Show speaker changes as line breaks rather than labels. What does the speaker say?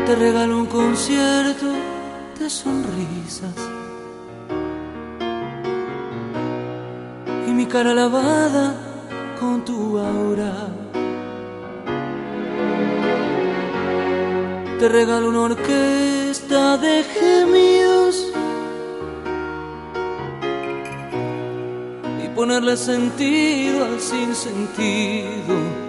Te regalo un concierto de sonrisas y mi cara lavada con tu aura. Te regalo una orquesta de gemidos y ponerle sentido al sinsentido.